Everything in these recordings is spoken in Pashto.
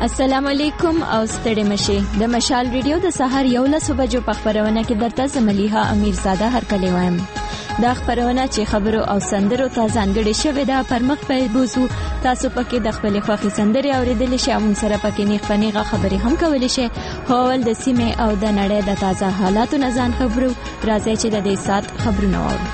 السلام علیکم او ستړي مشي د مشال ریډیو د سحر 11 بجو په خبرونه کې درته زملیها امیرزاده هرکلی وایم. دا خبرونه چې خبرو او سندرو ته ځانګړي شوې ده پرمخ په بوزو تاسو پکې د خپل خوښي سندري اوریدل شي او موږ سره پکې نیغه خبري هم کول شي. هول د سیمه او د نړۍ د تازه حالاتو نه ځان خبرو راځي چې د دې سات خبرونه واورو.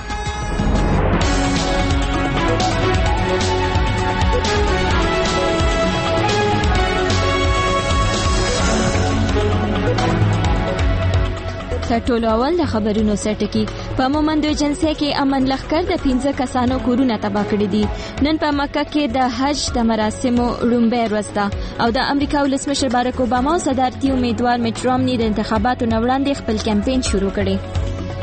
ټولو اول د خبرونو سرټکی په مومند ایجنسی کې امن لخر د 15 کسانو کورونه تباه کړی دي. نن په مکه کې د حج د مراسمو لومړی ورځ ده او د امریکا ولسمشر بارک اوباما او صدارتي امیدوار میټ رامني د انتخاباتو نه وړاندې خپل کمپاین شروع کړی.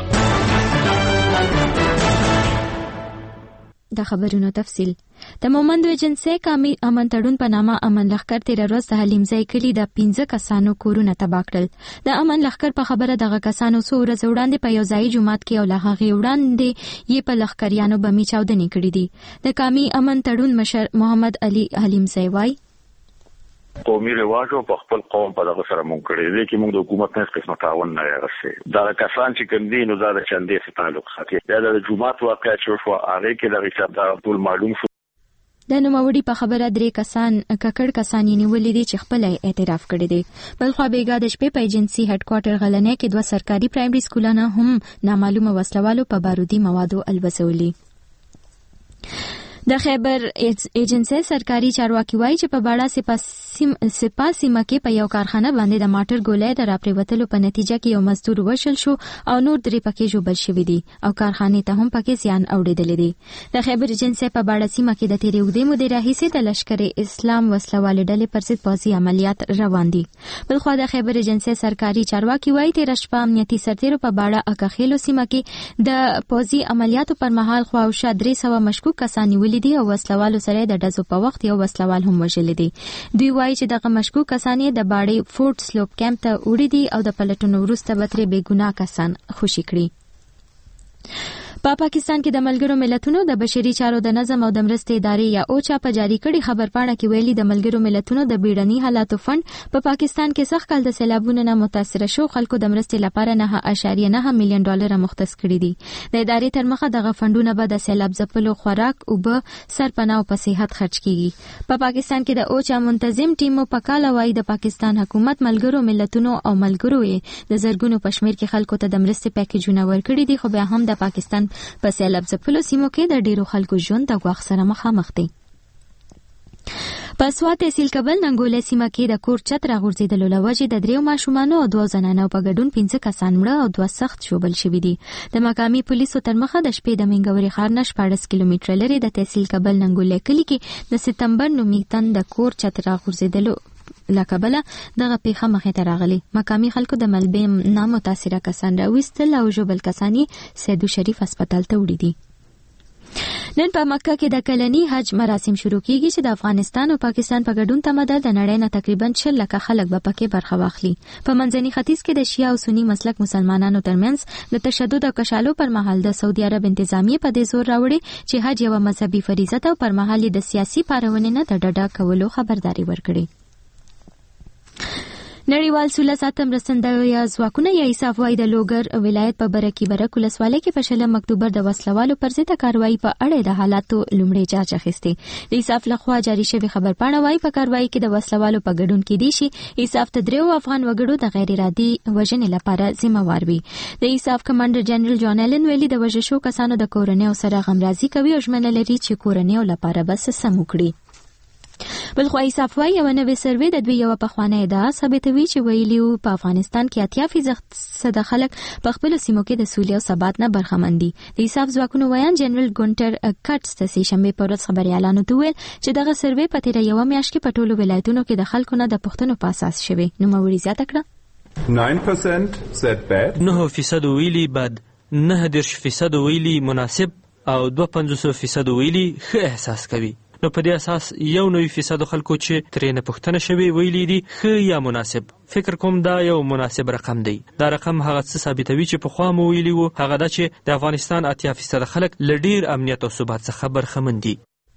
د خبرونو تفصیل د مومند ایجنسی کامي امن تړون په نامه امن لخر تیر ورځ د حلیمزای کلی د 15 کسانو کورونه تباه کړل. د امن لخر په خبره دغه کسانو څو ورځې وړاندې په یو ځای جماعت کې او له هغې وړاندې یې په لخکریانو بمي چاودنې کړې دي. د کامي امن تړون مشر محمد علي حلیمزای وای قومي رواج او په خپل قوم په دغه سره مونږ کړی دی چې موږ د حکومت نه قسمه تعاون نه غواړو. دا کسان چې کوم دي نو دا د چندې سره تعلق ساتي. دا د جماعت واقعي شو هغه کې د حساب دا ټول معلوم شو. د نوموړي په خبره 3 کسان ککړ کسان یې نیولې دي چې خپل اعتراف کړی دی. بل خو بیګا د شپې په ایجنسی هډ کوارټر غلنې کې 2 سرکاري پرایمري سکولونه هم نامعلومه وسلوالو په بارودي موادو الوزولي. د خیبر ایجنسی سرکاري چارواکي وایي چې په باړه سپا سیمه کې په یو کارخانه باندې د ماټر ګولۍ د راپریوتلو په نتیجه کې یو مزدور وشل شو او نور 3 پکې ژوبل شوي دي او کارخانې ته هم پکې زیان اوریدلی دی. د خیبر ایجنسی په باړه سیمه کې د تیرې اوږدې مودې راهیسې د لشکر اسلام وسلوالې ډلې پر ضد پوځي عملیات روان دي. بل خو د خیبر ایجنسی سرکاري چارواکي وایي تیر شپه امنیتي سرتیرو په باړه اکاخیلو سیمه کې د پوځي عملیاتو پر مهال خواوشا 300 مشکوک کسان نیولي دي او وسلوالو سره د ډزو په وخت یو وسلوال هم وژل دي. دوی وایي چې دغه مشکوک کسان د باړې فورټ سلوپ کیمپ ته وړي دي او د پلټنو وروسته به ترې بې ګناه کسان خوشي کړي. په پاکستان کې د ملګرو ملتونو د بشري چارو د نظم او د مرستې ادارې یا اوچا په جاری کړي خبرپاڼه کې ویلي د ملګرو ملتونو د بیړني حالاتو فند په پاکستان کې سخت کال د سیلابونو نه متاثر شو خلکو د مرستې لپاره 9.9 میلیون ډالر مختص کړي دي. د ادارې تر مخه دغه فندونه به د سیلاب ځپلو خوراک او به سرپناه او په صحت خرج کیږي. په پاکستان کې د اوچا منتظم ټیمو په کال وای د پاکستان حکومت ملګرو ملتونو او ملګرو یې د زرګونو پښمیر کې خلکو ته د مرستې پیکیجونه ورکړي دي خو بیا هم د پاکستان په سیلاب ځپلو سیمو کې د ډیرو خلکو ژوند د غوښ سره مخامخ دي. په سوات تحصیل کابل ننګوله سیمه کې د کور چت راغورځېدلو له وجې د 3 ماشومانو او 2 زنانو په ګډون 15 کسان مړه او 2 سخت ژوبل شوي دي. د مقامي پولیسو تر مخه د شپې د منګوري ښار نه 14 کیلومتره لرې د تحصیل کابل ننګوله کلي کې د سپتمبر نومې تن د کور چت راغورځېدلو لکبله دغه پیښه مخې ته راغلی. مقامي خلکو د ملبې نامتاثره کسان راوستل او ژوبل کسان یې سیدو شریف هسپتال ته وړي دي. نن په مکه کې د کلنی حج مراسم شروع کیږي چې د افغانستان او پاکستان په ګډون تمدد د نړۍ نه تقریبا 6 لکه خلک به پکې برخه واخلي. په منځني ختیځ کې د شیعه او سنی مسلک مسلمانانو ترمنځ د تشدد او کشالو پر مهال د سعودي عرب انتظامیه په دې زور راوړي چې حج یو مذهبي فریضه ده او پر مهال د سیاسي پارونې نه د ډډه کولو خبرداري ورکړي. نړیوال سوله ساتم مرستندویه ځواکونه یا ایساف وايي د لوګر ولایت په برکي برک ولسوالۍ کې په 20 اکتوبر د وسلوالو پر ضد کاروایی په اړه د حالاتو لومړی جاج اخیستې. د ایساف لخوا جاری شوی خبرپاڼه وايي په کاروایی کې د وسلوالو په ګډون کې دي شي ایساف ته 3 افغان وګړو د غیر ارادي وژنې لپاره ذمہوار وي. د ایساف کمانډر جنرال جان ایلن ویلي د وژل شو کسانو د کورنۍ سره غمرازي کوي او ژمنه لري چې کورنۍ لپاره بس سم وکړي. بل خو ایساف وايي یو نوې سروې د دوی یو پخوانۍ ادعا ثابتوي چې ویلي په افغانستان کې 80% خلک په خپل سیمو کې د سولې او ثبات نه برخمن دي. د ایساف ځواکونو ویان جنرال ګونټر کټس د سې شنبې په ورځ خبريالانو ته ویل چې دغه سروې په تیر یو میاشت کې په ټولو ولایتونو کې د خلکو نه د پښتنو په اساس شوی. نو موري زیاته کړه 9% said bad 9% ویلي بد 9% ویلي مناسب او 2.5% ویلي ښه احساس کوي. نو په دې اساس 1% خلکو چې ترې نه پوښتنه شوی ویلي دي ښه یا مناسب. فکر کوم دا یو مناسب رقم دی. دا رقم هغه څه ثابتوي چې پخوا مو ویلي وو، هغه دا چې د افغانستان 80% خلک له ډیر امنیت او ثبات څخه برخمن دي.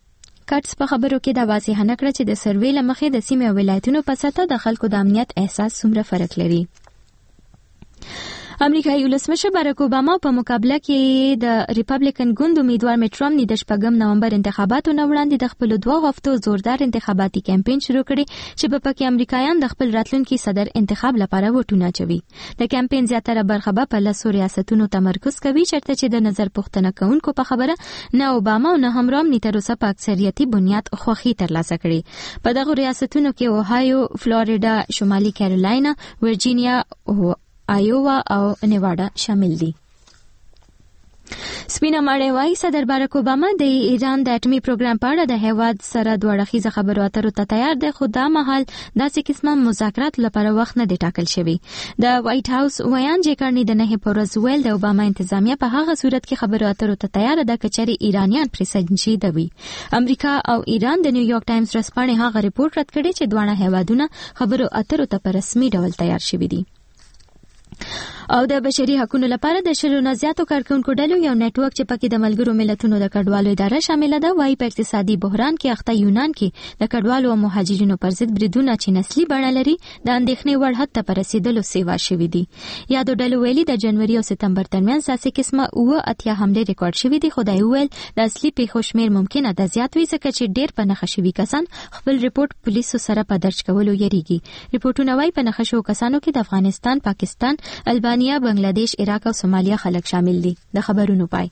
کټس په خبرو کې دا واضح نه کړ چې د سروې لمخې د سیمې او ولایتونو په سطح د خلکو د امنیت احساس څومره فرق لري. امریکایي ولسمشر باراک اوباما په مقابله کې د ریپبلیکن ګوند امیدوار میټ رامني د 8 نومبر انتخاباتو نه وړاندې د خپل 2 هفتو زوردار انتخاباتي کمپاین شروع کړي چې په پکې امریکایان د خپل راتلونکي صدر انتخاب لپاره ووټونه اچوي. د کمپاین زیاتره برخه په لاسو ریاستونو تمرکز کوي چېرته چې د نظر پوښتنه کوونکو په خبره نه اوباما او نه هم رامني تر اوسه په اکثریتي بنیاد خوښي ترلاسه کړي. په دغه ریاستونو کې اوهایو، فلوریډا، شمالي کیرولاینا، ورجینیا او آیووا او نیواډا شامل دي. سپینه ماړی وايي صدر باراک اوباما د ایران د اټومي پروګرام په اړه د هیواد سره دوه اړخیزه خبرو اترو ته تیار دی، خو دا مهال داسې قسمه مذاکرات لپاره وخت نه دی ټاکل شوی. د وایټ هاوس ویان جې کارني د نه په ورځ ویل د اوباما انتظامیه په هغه صورت کې خبرو اترو ته تیار ده که چېرې ایرانیان پرې سنجیده وي. امریکا او ایران د نیویارک ټایمز ورځپاڼې هغه ریپورت رد کړی چې دواړه هیوادونه خبرو اترو ته په رسمي ډول تیار شوي دي. او د بشري حقوقو لپاره د شلو نه زیاتو کارکونکو ډلو یو نېټورک چې پکې د ملګرو ملتونو د کډوالو اداره شامل ده وايي په اقتصادي بحران کې اخته یونان کې د کډوالو او مهاجرینو پر ضد بریدونه چې نسلي بڼه لري د اندېښنې وړ حد ته رسیدلو سیوا شوي دي. یادو ډلو ویلي د جنوري او سپتمبر ترمنځ داسې قسمه 80 حملې ریکارډ شوي دي، خو دا ویل د اصلي پیښو شمېر ممکنه د زیات وي ځکه چې ډېر په نښه شوي کسان خپل ریپورت پولیسو سره په درج کولو یریږي. ریپورتونه وايي په نښه شوو کسانو کې د افغانستان، پاکستان، البانیا، بنگلاديش، عراق او سومالیا خلک شامل دي. د خبرونو پای.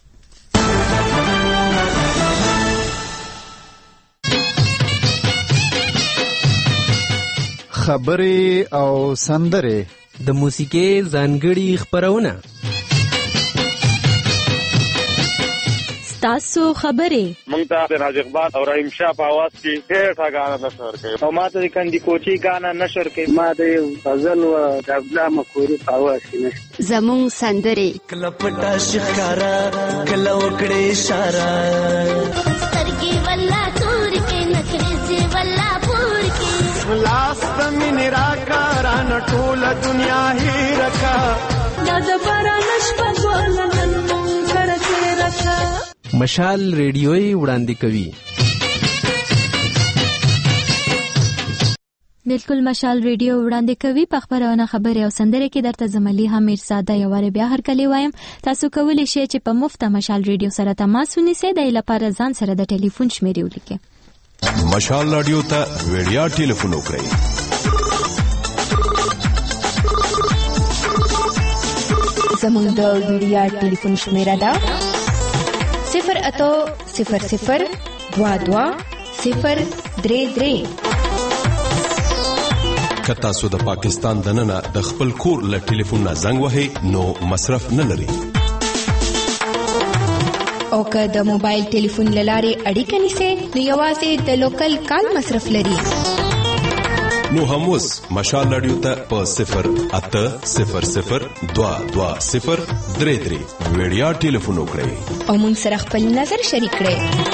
خبرې او سندرې د موسیقي ځانګړي خبرونه تاسو خبرې مونږ ته د راج اقبال او رحیم شاه په आवाज کې ډېر غانا نشر کوي او ماته د کندي کوچي غانا نشر کوي. ما د غزل او د عبدالله مکوري په आवाज کې نشته. زمون سندرې کله پټا شکارا کله وکړې اشاره سترګې ولا تور کې نخرې ولا پور کې لاس پمن راکاران ټول دنیا هی رکا دا د باران شپه ګولن مونږ کړه رکا. مشال ریډیوي وړاندې کوي. بالکل مشال ریډیو وړاندې کوي په خبرونه خبرې او سندرې کې درته زملي حمیر ساده یو واره بیا هر کلی وایم. تاسو کولی شئ چې په مفت مشال ریډیو سره تماس ونیسئ. د لپاره ځان سره د ټلیفون شمیرې ولیکئ. مشال رادیو ته ویډیا ټلیفون وکړئ. زمون د ویډیا ټلیفون شمیره ده 08000220033. که تاسو د پاکستان دننه د خپل کور له ټلیفون نه زنګ وهئ نو مصرف نه لري. او که د موبایل ټلیفون له لارې اړیکه نیسئ نو یوازې د لوکل کال مصرف لري. نو هم اوس مشال رادیو ته په 08000220033 ویډیا ټلیفون وکړئ او موږ سره خپل نظر شریک کړئ.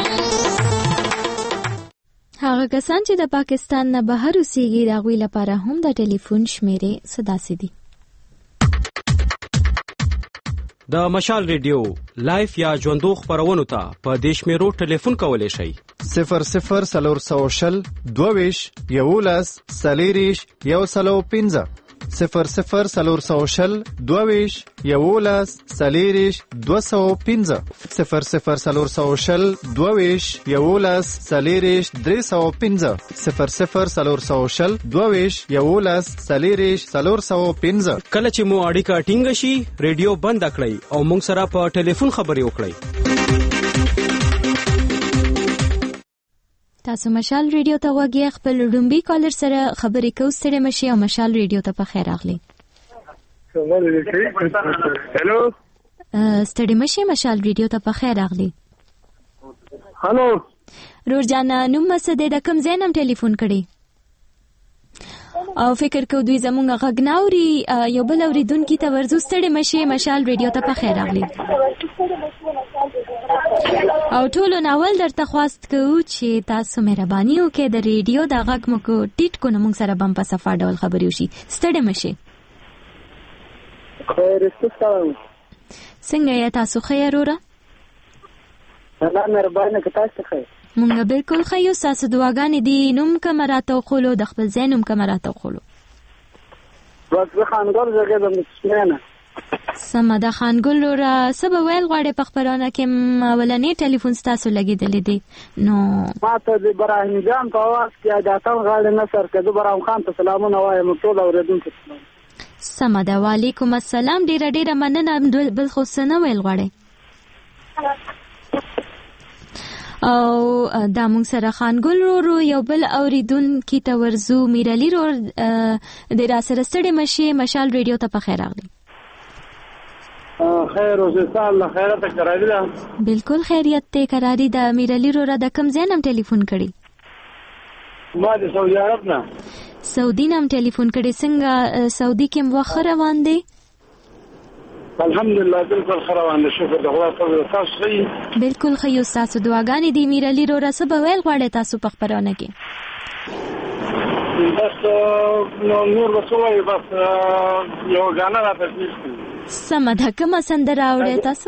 هغه کسان چې د پاکستان نه بهر اوسېږي د هغوی لپاره هم د ټلیفون شمیرې څه داسې دي. د مشال ریډیو لایف یا ژوندو خبرونو ته په دې شمیرو ټلیفون کولی شئ 00420 22 11 40 105 00420 22 11 40 205 00420 22 11 40 305 00420 22 11 40 405. کله چې مو اړیکه ټینګه شي ریډیو بند کړئ او موږ سره په ټلیفون خبرې وکړئ. تاسو مشال ریډیو ته وګورئ. خپل رومبي کالر سره خبرې کوو. ستړي مشي او مشال ریډیو ته په خیر راغلی. هلو ستړي مشي مشال ریډیو ته په خیر راغلی. هلو رور جان نوم مسده د کوم ځای نم ټلیفون کړی او فکر کو دوی زمونږ غږ ناوري یو بل اوریدونکي ته ورزو. ستړي مشي مشال ریډیو ته په خیر راغلی. او ټولو ناول درته خواست کوو چې تاسو مهرباني وکړئ د ریډیو د غږ مو کو ټیټ کو نو موږ سره بم په صفه ډول خبرې وشي. ستړي مشي. خیر ستاسو څنګه یې تاسو خیر وره؟ الله مهربانه که تاسو خیر. مونږ بالکل خیو ساسو دعاګانې دي. نوم کوم راته خولو د خپل ځای نوم کوم راته خولو؟ بس خانګل زګه د مسمنه. سمه ده خانګل را سبا ویل غواړي په خبرونه کې ولنې ټلیفون ستاسو لګیدلې دي نو ماته د ابراهیم جان په आवाज کې اجازه غواړم نصر کده ابراهیم خان ته سلامونه وایم ټول اوریدونکو ته. سمه ده وعلیکم السلام. ډیره مننه. بل خو څه نه ویل غواړي او دا مونږ سره خانګل ورو یو بل اوریدونکي ته ورزو میرعلی ور د را سره ستړي مشي مشال ریډیو ته په خیر راغلی. خیر اوسه الله خیرته کراری ده. بالکل خیریت ته کراری ده. میرعلی ورو د کم زینم ټلیفون کړي؟ ما د سعودي عرب نه. سعودي نام ټلیفون کړي. څنګه سعودي کې مخ روان دي؟ الحمدلله بالکل روان دي. شکر د خدای په تاسو. بالکل خیو تاسو دعاګانې دي. میرعلی ورو سبا ویل غواړي تاسو په خبرونه کې؟ بس نور وسوي بس یو غانا راځي. سمه ده. کومه سندره اورئ تاسو؟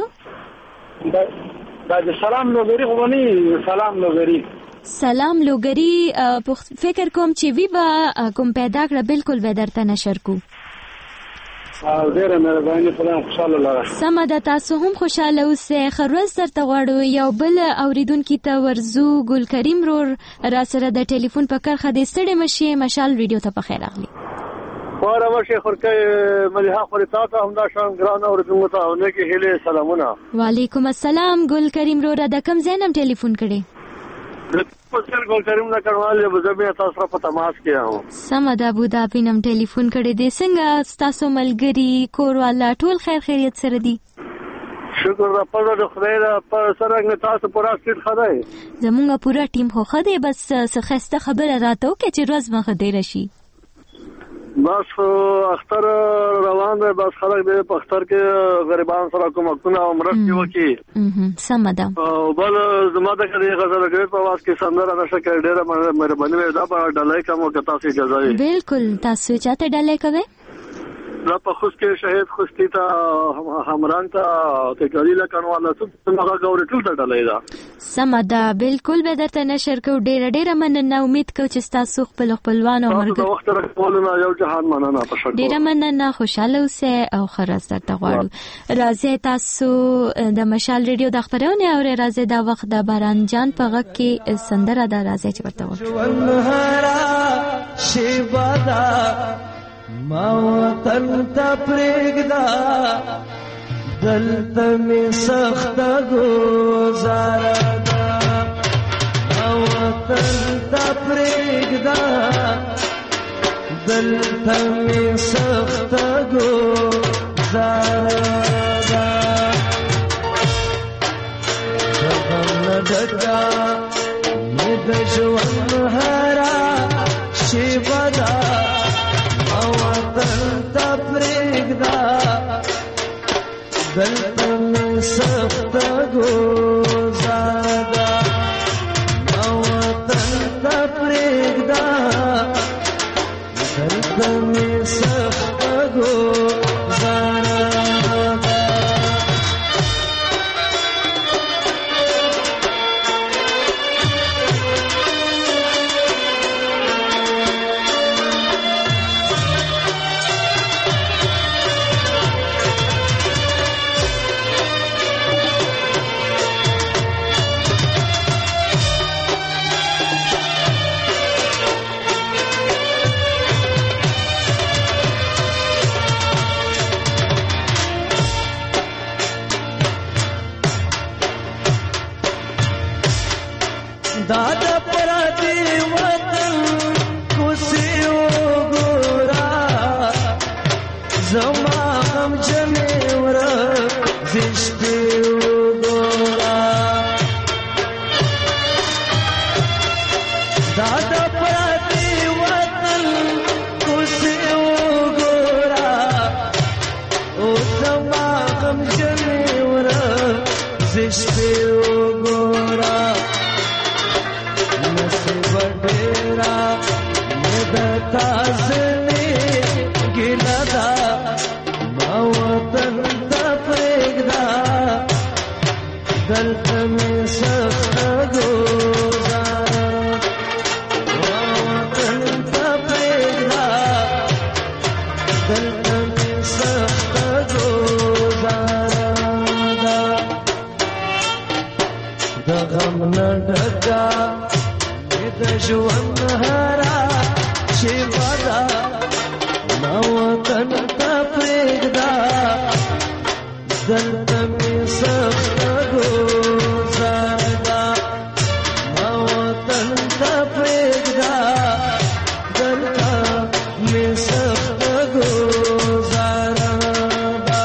دا سلام لوګری غونی. سلام لوګری. سلام لوګری فکر کوم چې وی با کوم پیدا کړ بالکل به درته نشر کو. ډیره مهرباني خدای خوشاله لاره. سمه ده. تاسو هم خوشاله اوسئ. خروز درته غواړو یو بل اوریدونکي ته ورزو ګل کریم رور را سره د ټلیفون په کرخه د ستړي مشي مشال ریډیو ته په خیر راغلی. خورا مشه خورکه مليحه خورتا ته هم دا شان ګران اوریدونکو ته ونه کې هله سلامونه. وعلیکم السلام. ګل کریم رور د کم زینم ټلیفون کړي؟ ګل کریم نه کړواله بزبه تاسو په تماس کې آو. سم ده. ابو ظبي نم ټلیفون کړي دي. څنګه تاسو ملګری کور والا ټول خیر خیریت سره دي؟ شکر دا په د خدای دا په سره تاسو پورا سټ خدای. زمونږ پورا ټیم خو خدای بس څه خبره راته وکړي چې روز مخ دی راشي. بس اختر روان دی. بس خلک دې په اختر کې غریبان سره کومکونه او مرستې وکړي. سمه ده. او بل زما د کړي غزل کړي په واس کې سندره نشه کړي. ډېره مهرباني وي دا په ډلای کوم کې تاسو اجازه وي. بالکل. تاسو چاته ډلای کوي؟ دا په خوش کې شهید خوشتي ته همران ته ته کړي لکه والا څنګه غوړې ټول ته ډلای دا. سمه ده. بالکل به درته نشر کو. ډېره مننه. امید کوم چې تاسو خپلوان او مرګ تاسو وخت راکولونه یو جهان مننه. په شکر. ډېره مننه. خوشاله اوسئ او خرز درته غواړو. راځي تاسو د مشال ریډیو د خبرونه او راځي دا وخت د باران جان په غږ کې سندره دا راځي چې ورته ما وطن ته پرېږده دلته مې سخته ګوزاره ده. ما وطن ته پرېږده دلته مې سخته ګوزاره ده. د غم نه ډکه مې د ژوند هره شېبه ده. دلته مې سخته ګوزاره ده. ما وطن ته پرېږده دلته مې سخته ګوزاره ده. دا د پردي وطن کوڅې وګوره زما غم جنې ورځې شپې وګوره. دا د پردي وطن کوڅې وګوره او زما غم جنې ورځې شپې وګوره. ډېرا مې د تازنې ګیله ده. ما وطن ته پرېږده دلته مې سخته ګوزاره غم نه ډکا د ژوند هرا شیبه دا نو وطن ته پرېږدا دلته مې سخت ګوزار دا نو وطن ته پرېږدا دلته مې سخت ګوزار دا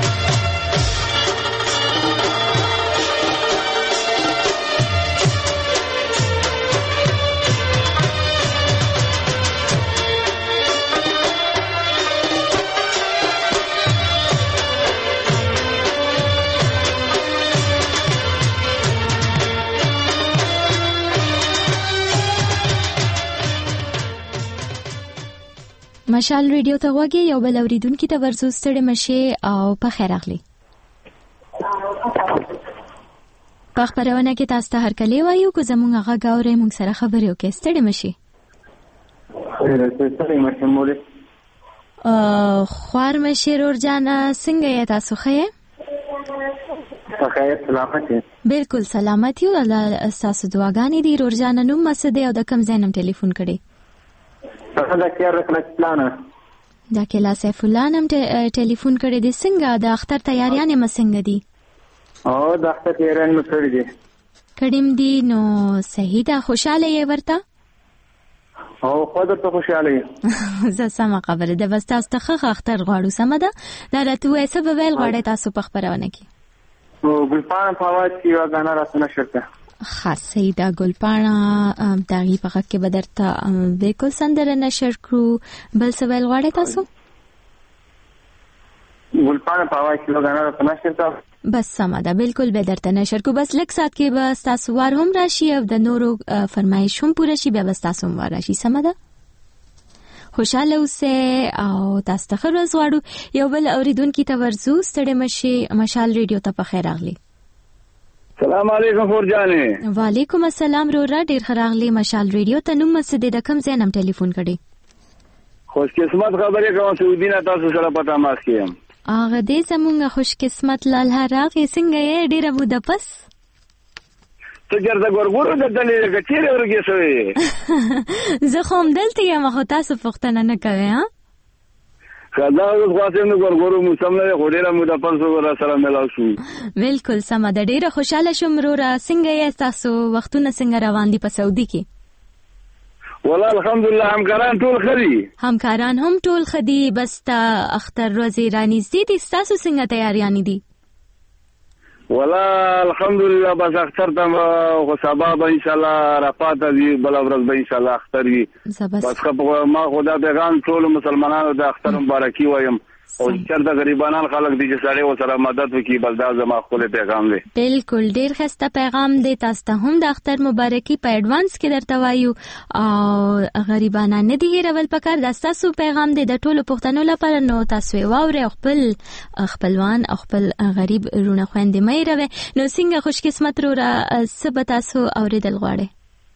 مشال ریډیو ته غوږی یو بل اوریدونکي ته ورزو ستړي مشه او په خیر اغلی په خبرونه کې تاسو ته هرکلی وایو کو زمونږ هغه غاورې مونږ سره خبرې وکړي ستړي مشه ستړي مشه مولې خوار مشه رور جان څنګه یې تاسو خې په خیر سلامت بالکل سلامتی او تاسو دعاګانې دي رور جان نو مسده او د کم زینم ټلیفون کړي دا کلا سیف الله نم ټلیفون کړی دی څنګه د اختر تیاریانې مسنګ دي او د اختر تیاریان مې کړی دي کډیم دي نو صحیح ده خوشاله یې ورته او خو درته خوشاله یې زه سم خبره ده بس تاسو ته اختر غواړو سم ده دا راته وې څه به ویل غواړی تاسو په خبرونه کې او ګلپاڼه په आवाज کې یو غاڼه راځنه شرطه خاصه دا ګلپاڼه دغه په حق کې بدرته بالکل سندره نشر کړو بل څه ویل غواړی تاسو ګلپاڼه په आवाज کې یو غاڼه راځنه شرطه بس سم ده بالکل به درته نشر کو بس لک سات کې بس تاسو وار هم راشي او د نورو فرمایش هم پوره شي به بس تاسو هم راشي سم ده خوشاله اوسه او تاسو ته ورځ غواړو یو بل اوریدونکي ته ورزو ستړي مشه مشال ریډیو ته په خیر اغلی سلام علیکم فورجانې وعلیکم السلام رورا ډیر خراغلی مشال ریډیو ته نوم مسجد د کم زینم ټلیفون کړي خوش قسمت خبرې کوم سعودي نه تاسو سره پتا ماس کیم هغه دې زمونږ خوش قسمت لال هراغه څنګه یې ډیر ابو د پس ته ګرځه ګورګورو د دلې کچېره ورګې سوې زه خو هم دلته یم خو تاسو پوښتنه نه کوئ ها خدا اوس خاصه نو ګورګورو مسمنه غوډیره مو د پنځو ور سره ملاو شو بالکل سم ده ډیره خوشاله شوم رورا څنګه یې تاسو وختونه څنګه روان دي په سعودي کې والله الحمدلله همکاران ټول خدي همکاران هم ټول خدي بس تا اختر ورځې رانیږدې دي تاسو څنګه تیاریان دي والله الحمدلله بس اختر ته خو سبا به ان شاء الله عرفات دی بل ورځ به ان شاء الله اختر وي بس ما خدا پیغام ټول مسلمانانو د اختر مبارکي وایم او چرته غریبانان خلک دي چې سړی وسره مدد وکړي بل دا زما خپل پیغام دی بالکل ډیر ښه پیغام دی تاسو ته هم د اختر مبارکي په ایڈوانس کې درته وایو او غریبانان نه دی هیرول پکار د تاسو پیغام دی د ټولو پښتنو لپاره نو تاسو واوري خپل خپلوان او خپل غریب رونه خويندې مې روي نو څنګه خوش قسمت رو را سبا تاسو اوریدل غواړي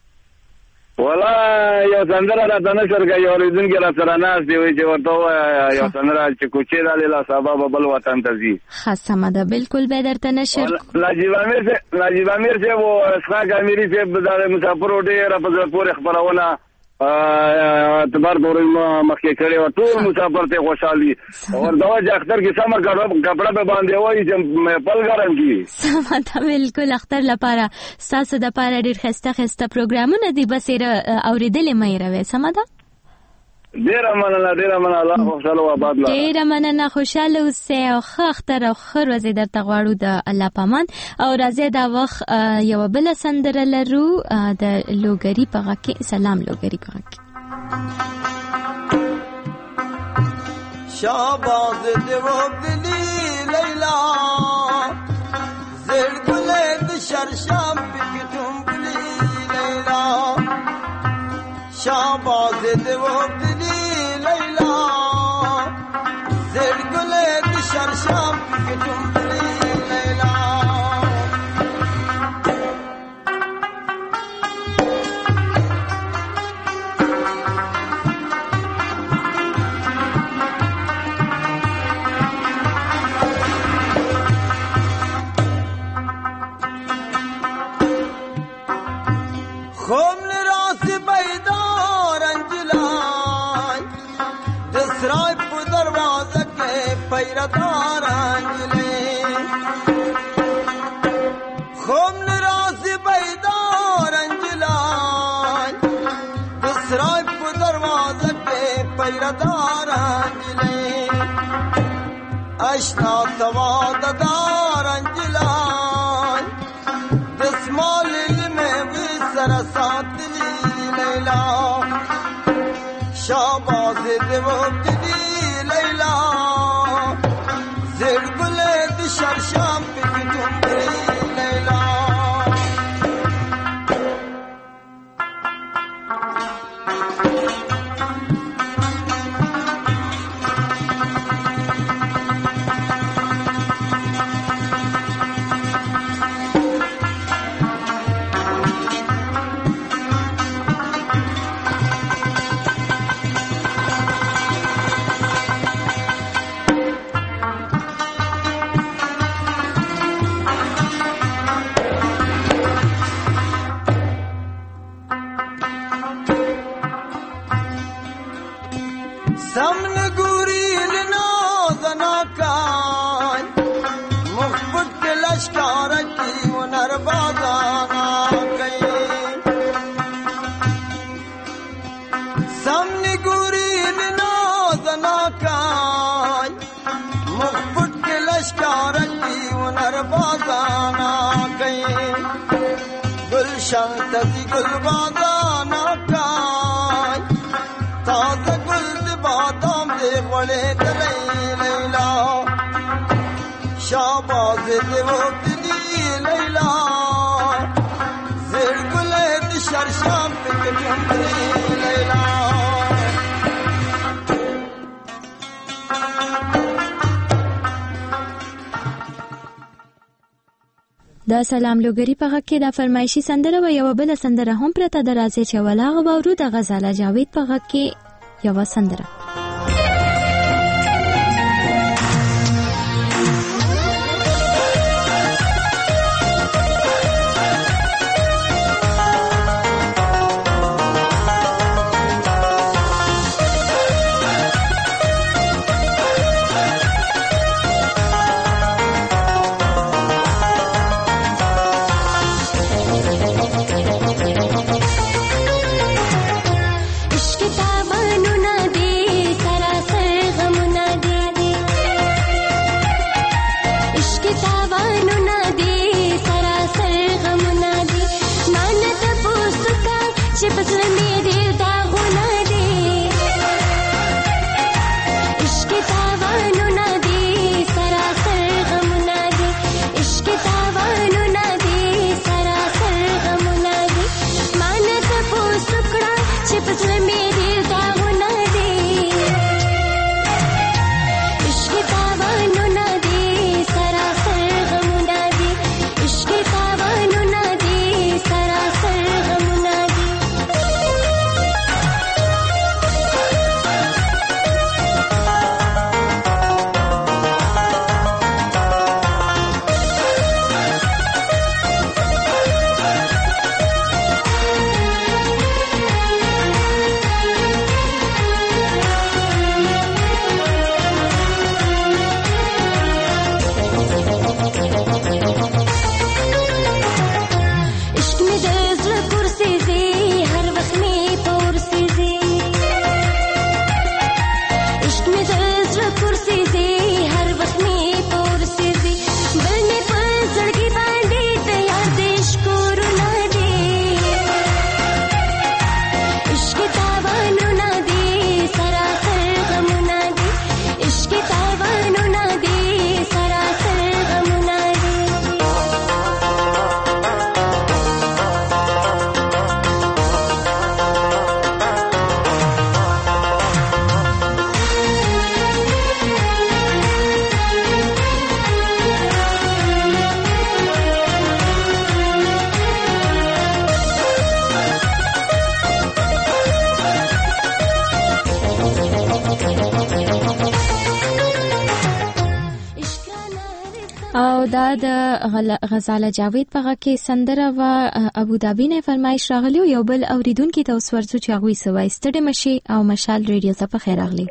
ولا یو سندره را تنه شرګه یو ریدون کې را سره ناس دی وی چې ورته یو سندره چې کوچې را لاله سبب بل وطن ته زی خاصه مده بالکل به درته نشر نجیب امیر سے وہ اسقاق امیری سے د مسافر وټه را په پورې خبرونه اعتبار دورې مخکې کړي او ټول مسافر ته خوشالي او دا چې اختر کې سم کپڑا به باندې وایي چې پل ګرم کی سمته بالکل اختر لپاره ساسو د لپاره ډېر خسته پروګرامونه دي بس اوریدلې مې راوي سمده ډیر مننه الله خوشاله و آباد لا ډیر مننه خوشاله اوسه او اختر او خیر ورځې درته غواړو د الله پامان او راځي دا وخت یو بل سندره لرو د لوګری په غکه سلام لوګری په غکه شاباز دیو بلی لیلا زیر گله د شرشم بکتم بلی لیلا شاباز دیو بلی لیلا زیر گله د شرشم بکتم بلی لیلا پیرداران جلی اشنا تواد داران جلان دسمال علم وی سرسات لیلا شاباز دیو کلی لیلا زیر گل دشر شام پکتون لیلا شانتزی گل بادانا کای تازه گل بادام دی غوله دلی لیلا شاباز دیو کلی لیلا زیر گل دی شرشام پکتون دی لیلا د سلام لوګری په غږ کې د فرمایشي سندره و یو بل سندره هم پرته د راځي چې ولاغه باورو د غزاله جاوید په غږ کې یو سندره او دا د غزاله جاوید په غږ کې سندره و ابوظبي نه فرمایش راغلی یو بل اوریدونکو ته وسورځو چې هغه سوي ستړي مشي او مشال ریډیو ته په خیر راغلی.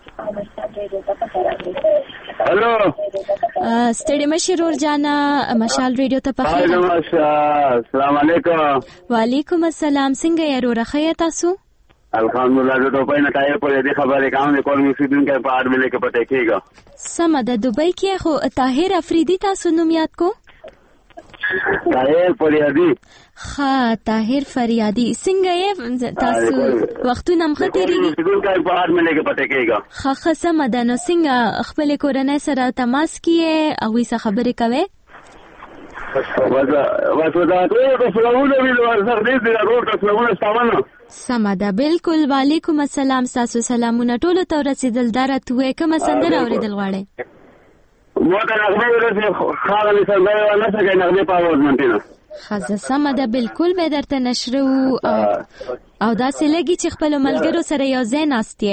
هلو ستړي مشي رور جانا مشال ریډیو ته په خیر. السلام علیکم. وعلیکم السلام. څنګه یې رور خیا تاسو؟ الحمدلله د دوبۍ نه تایر په دې خبرې کوم د کول مسیدون کې په اړه ملي کې پته کېږي. سم د دوبۍ کې خو طاهر افریدي تاسو نوم یاد کو؟ طاهر فریادي. ها طاهر فریادي څنګه یې تاسو وختونه مختيري مسیدون کې په اړه ملي کې پته کېږي. ها سم د نو څنګه خپل کورنۍ سره تماس کیه او څه خبرې کوي؟ سمده بالکل. وعلیکم السلام. تاسو سلامونه ټول ته رسیدل. دره توې کومه سندره اوریدل غواړئ؟ مو ته نغمه ورسې خاغلی سندره نه څنګه نغمه په आवाज منتینه خزه سمده بالکل به درته نشرو او دا سه لګي چې خپل ملګرو سره یو ځای ناستې.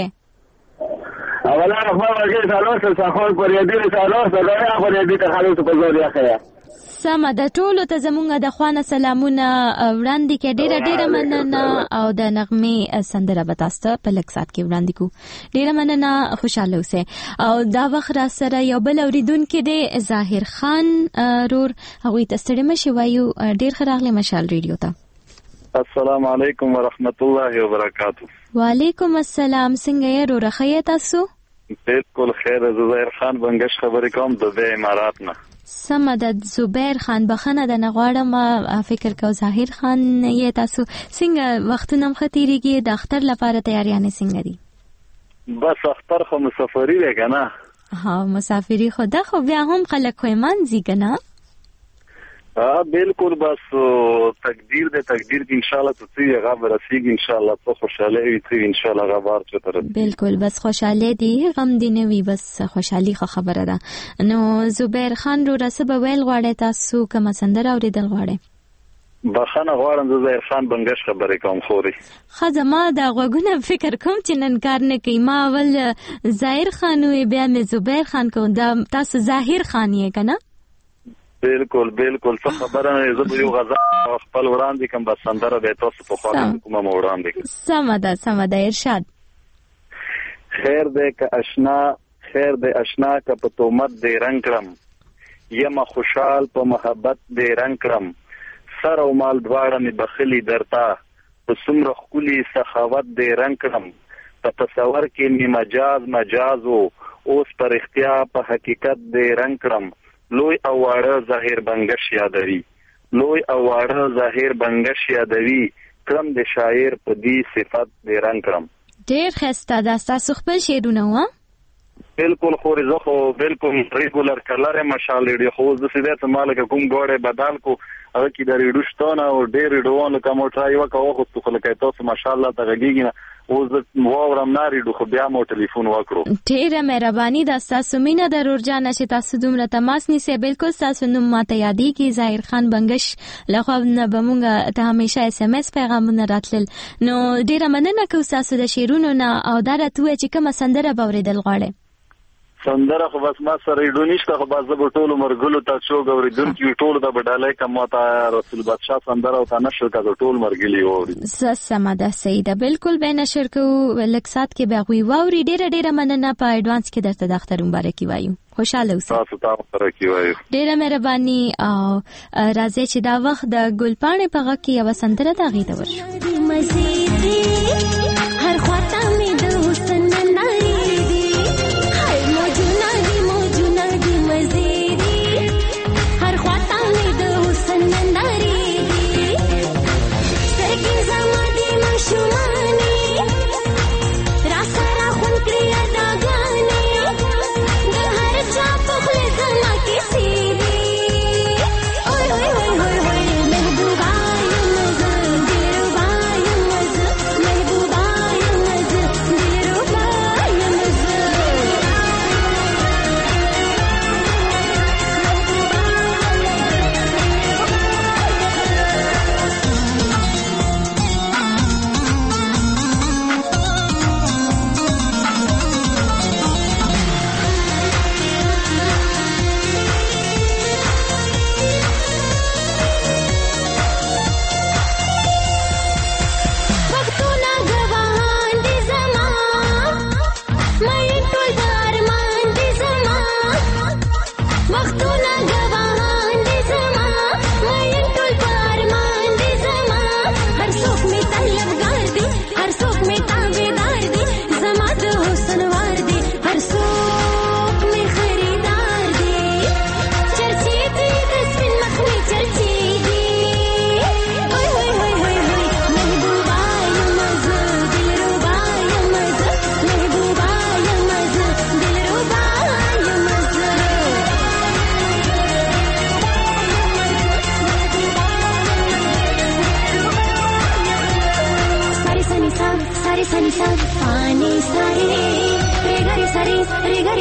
اوله خپل ملګری سره څخه پر یادې سره سره پر یادې ته خالص په زور یې سم د ټولو ته زمونږ د خوانه سلامونه وړاندې کې ډیره مننه او د نغمه سندره به تاسو په لږ سات کې وړاندې کو. ډیره مننه، خوشاله اوسئ. او دا وخت را سره یو بل اوریدونکو دی ظاهر خان رور هغه ته ستړي مشي وایو. ډیر خراغله مشال ریډیو ته. السلام علیکم ورحمت الله وبرکاتہ. وعلیکم السلام. څنګه یې رور خیر تاسو؟ بالکل خیر. زبیر خان بنگش خبرې کوم د امارات نه. سمد زبیر خان بخنه د نغواړم فکر کو ظاهر خان یې تاسو څنګه وختونه مختيريږي د اختر لپاره تیاریانه څنګه دي؟ بس اختر خو مسافری دی کنه. ها مسافری خدا خو بیا هم خلک خو منځي کنه. بالکل. بس تقدیر دې تقدیر کې ان شاء الله ته هغه ورسیږي ان شاء الله. ته خوشاله وي ته ان شاء الله غبار چتر. بالکل. بس خوشاله دي غم دي نه وي بس خوشحالي خبره ده. نو زبیر خان رو رسب ویل غواړي تاسو کوم سندره اوریدل غواړي؟ بخنه غواړم زبیر خان بنگش خبرې کوم خوري. خزما دا غوګونه فکر کوم چې نن کار نه کوي. ما اول ظاهر خان وی بیا مې زبیر خان کوم. دا تاسو ظاهر خان یې کنه؟ بالکل بالکل. څه خبره نه زه یو غزا خپل وړاندې کوم بس سندره به تاسو په خوا کومه وړاندې. سمده ارشاد. خیر دې که اشنا که په تومت دې رنگ کړم یم خوشحال په محبت دې رنگ کړم سر او مال دواړه می بخلی درتا په څومره خولي سخاوت دې رنگ کړم په تصور کې می مجاز اوس پر اختیا په حقیقت دې رنگ کړم لوی او واړه ظاهر بنگش یادوي کلم د شاعر په دې صفت دې رنگ کړم. ډیر خسته ده تاسو خپل شعرونه و؟ بالکل خو زه خو بالکل ریګولر کلر مشال ریډیو خو د سیده ته مالک کوم غوړې بدل کو هغه کې د ریډیو شتونه او ډیر ریډیوونه کوم ټرای وکاو خو خلک تاسو ماشاءالله ته غږیږي او زه وورم ناری خو بیا مو ټلیفون وکړو. ډیره مهرباني ده تاسو مینه ضرور جان چې تاسو دومره تماس نیسئ. بالکل تاسو نوم ماته یادېږي ظاهر خان بنگش لخوا نه بمونږ ته همیشه SMS پیغامونه راتلل. نو ډیره مننه کوم تاسو د شیرونو نه او دا راته چې کومه سندره باوریدل غواړئ؟ سندره خو بس ما سره ریډو نشته خو بس به ټولو مرګلو ته څو غوړیدونکو ټولو د بډالۍ کوم ته رسول بادشاہ سندره او تنشر کا ټول مرګلی ووري. سمده سیده بالکل به نشر کو لکسات کې به غوي ووري. ډیره مننه په ایڈوانس کې درته د اختر مبارکي وایو. خوشاله اوسئ. تاسو ته مبارکي وایو. ډیره مهرباني او راځي چې دا وخت د ګلپاڼې په غږ کې یو سندره دا غي ته ورشو. هر خواته مې د حسن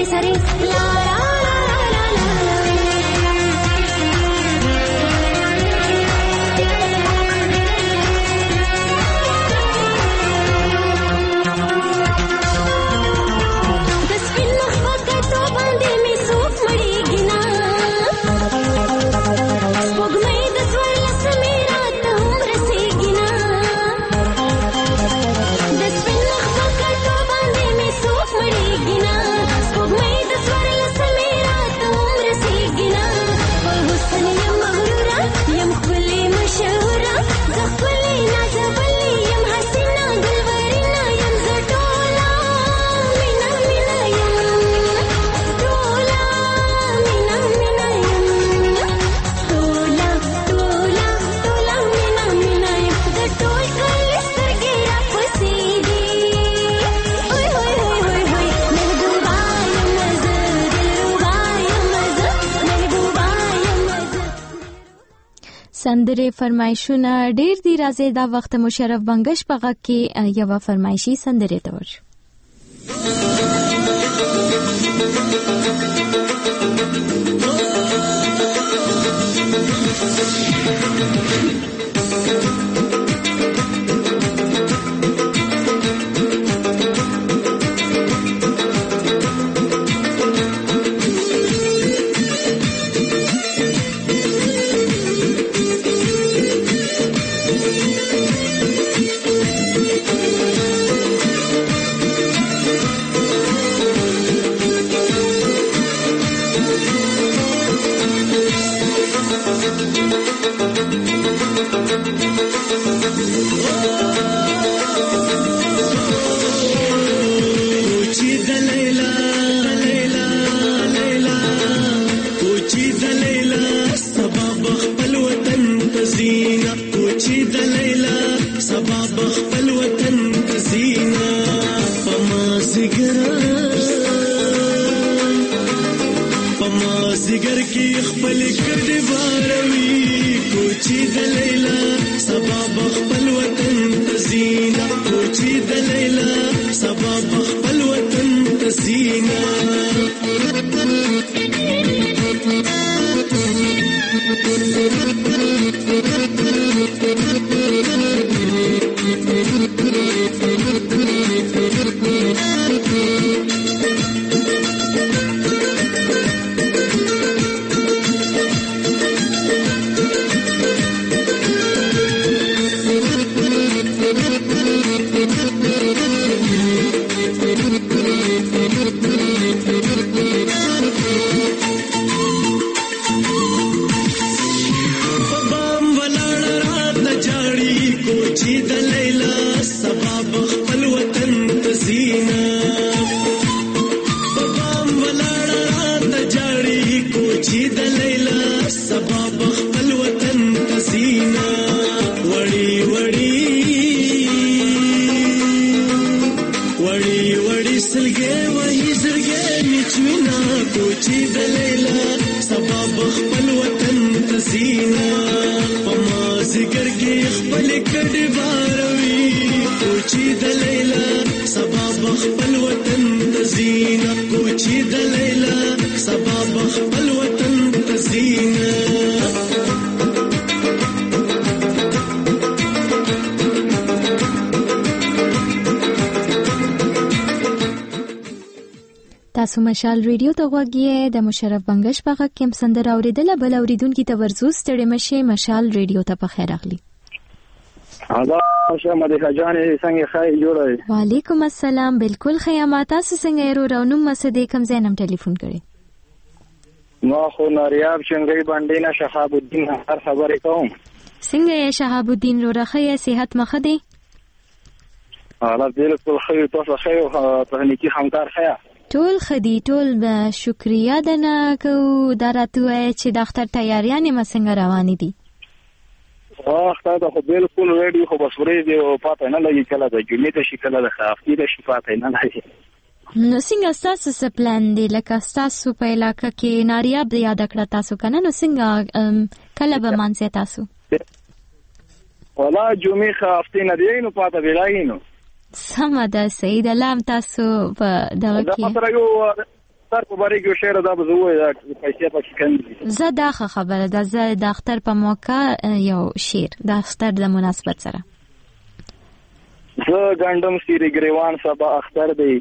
سره سره لا لا سندره فرمایشونه ډیر دی. راځي دا وخت مشرف بنگش په غږ کې یو فرمایشي سندره ته ورشو. تاسو مشال ریډیو ته غوږی د مشرف بنگش په غږ کې سندره اوریدله. بل اوریدونکو ته ورزو ستړي مشه مشال ریډیو ته په خیر اغلی. ادا مشه مدیحه جان څنګه خیر جوړه؟ وعلیکم السلام. بالکل خیامات. تاسو څنګه یې رونم مسدې کوم زینم ټلیفون کړي؟ ما خو ناریاب څنګه باندې نه شهاب الدین هر خبرې کوم. څنګه یې شهاب الدین روخه صحت مخه دی؟ الله بالکل خیر. تاسو خیر تخنیکی همکار خیر ټول خدي ټول به شکریا دنه کو دراتوي چې د اختر تیاریانې مسنګ روانې دي. اختر د خو بالکل ریډي خو بس ورې دی او پاتې نه لګي کله د جمعې د شي کله د هفتې د شي پاتې نه لګي. نو څنګه تاسو څه پلان دی؟ لکه تاسو په علاقه کې ناریاب دی یاد کړه تاسو کنه، نو څنګه کله به مانځه تاسو؟ ولا جمعې هفتې نه دی نو پاتې ویلای نو سم ده. صحیح ده. لام تاسو په دغه کې دا اختر په باره کې شعر دا به زه وایي دا پیسې پکې کم زه دا خبره ده زه د اختر په موقع یو شعر د اختر د مناسبت سره زه ګنډم سیری ګریوان سبا اختر دی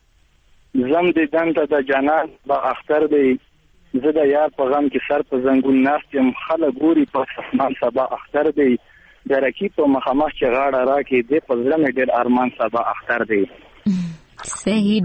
زم دې دنته د جانان با اختر دی زه د یار په غم کې سر په زنګون ناست یم خلک ګوري په اسمان سبا اختر دی د رقیب په مخامخ چې غاړه راکې دی په زړه مې ډېر ارمان سبا اختر دی صحیح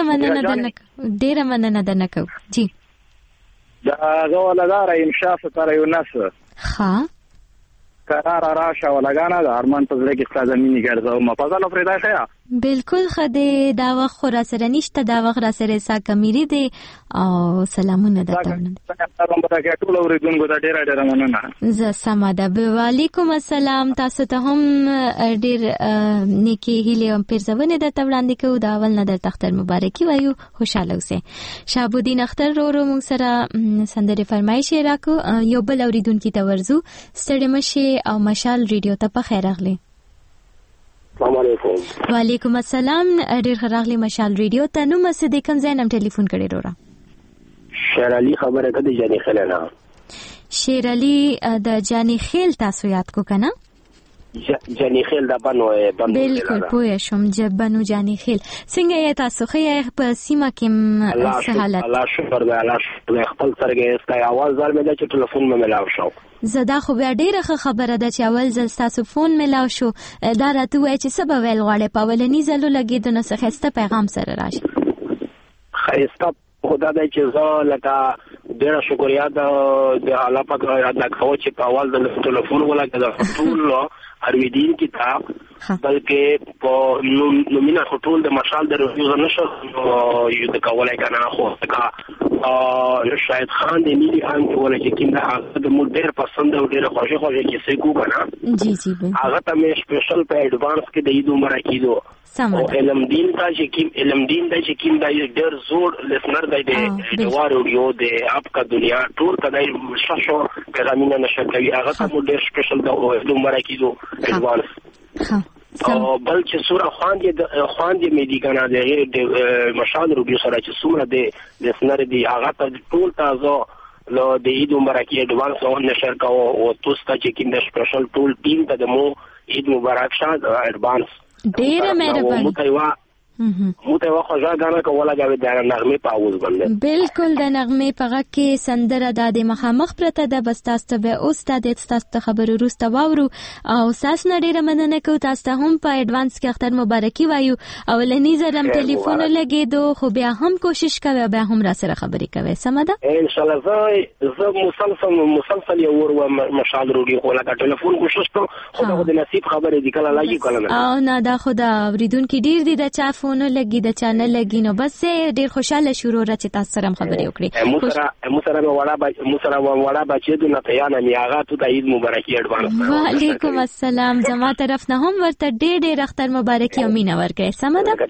ډېره مننه ده نکو جی دا هغه ولدار انشاء ستاره یو نس ها قرار راشه ولګانا د ارمان په زړه کې ستاسو مینې ګرځاو ما فضل افریدا خیا بالکل خدای دا وخت خورا سره نشته دا وخت را سره سا کمیری دی او سلامونه درته څنګه ټول اوریدونکو ته ډیره مننه زه سماده وعلیکم السلام تاسو ته هم ډیر نیکی هیله هم پرځونه درته وړاندې کوو دا اول نه در تختر مبارکي وایو خوشاله اوسئ شهابالدین اختر رو موږ سره سندره فرمایش راکو یو بل اوریدونکو ته ورزو ستړي مشه او مشال ریډیو ته په خیر راغلی السلام علیکم وعلیکم السلام ډیر خراغلی مشال ریډیو ته نو مسدې کوم ځای نم ټلیفون کړی وروره شیر علي خبره کړي جاني خیل نه شیر علي د جاني خیل تاسو یاد کو کنه جاني خیل د بنو بالکل پوه شم بنو جاني خیل څنګه یې تاسو خې په سیمه کې سهالت الله شکر دی الله شکر خپل سرګه اسکای आवाज دار مې چې ټلیفون مې ملاو شو زدا خو بیا ډیره خبره ده چې اول ځل تاسو فون ملاو شو دا راته وای چې سبا ویل غواړي په ولني ځلو لګیدو نو څه پیغام سره راشي خیسته خدا دې چې زه لکه ډیره شکریا د الله پاک ادا کوم چې په اول د ټلیفون ولګا ټول ارویدین کتاب بلکې په نومینا ټول د مشال د ریویو نشو یو د کولای کنه خو کا شاید خان دې نیلی ان کوله چې کیندا د مو ډیر پسند او ډیر خوشی چې سې کو کنه جی جی هغه ته مې سپیشل په ایڈوانس کې د عید عمره کیدو او علم دین ته چې کیم دا ډیر زور لسنر دی د دوارو یو د اپ کا دنیا ټول کدای شاشو پیغامونه نشه کوي هغه ته مو ډیر سپیشل د عمره کیدو ایڈوانس او بل چې سوره خوان دې مې دي کنه د مشال روبي سره چې سوره د لسنر دی هغه ته ټول تاسو لو د عید عمره کې ایڈوانس او نشر کاو او تاسو ته چې کیم د سپیشل ټول ټیم ته د مو عید مبارک شه ایڈوانس ډیره مهرباني موته واخو ځاګانه کوله دا د نغمه په اوز باندې بالکل د نغمه په غږ کې سندره د مخامخ پرته د بس تاسو به اوس تاسو خبرو روسته واورو او تاسو نه ډیره مننه کوم تاسو هم په ایڈوانس کې اختر مبارکي وایو او لنی زرم ټلیفون لګیدو خو بیا هم کوشش کوي بیا هم را سره خبرې کوي سمده ان شاء الله زه مسلسل یو ور مشال روډي خو لکه ټلیفون کوشش کوم خو د نصیب خبرې دي کله لاګي کله نه او نه دا خدا اوریدونکو ډیر دي د چا نو لګي د چانل لګي نو بس ډیر خوشاله شروع را چې تاسو سره خبرې وکړي مو سره وړا بچی د نه پیانه میاغه ته د عید مبارکي ایڈوانس وعلیکم السلام زما طرف نه هم ورته ډیر اختر مبارکي او مینا ورکړي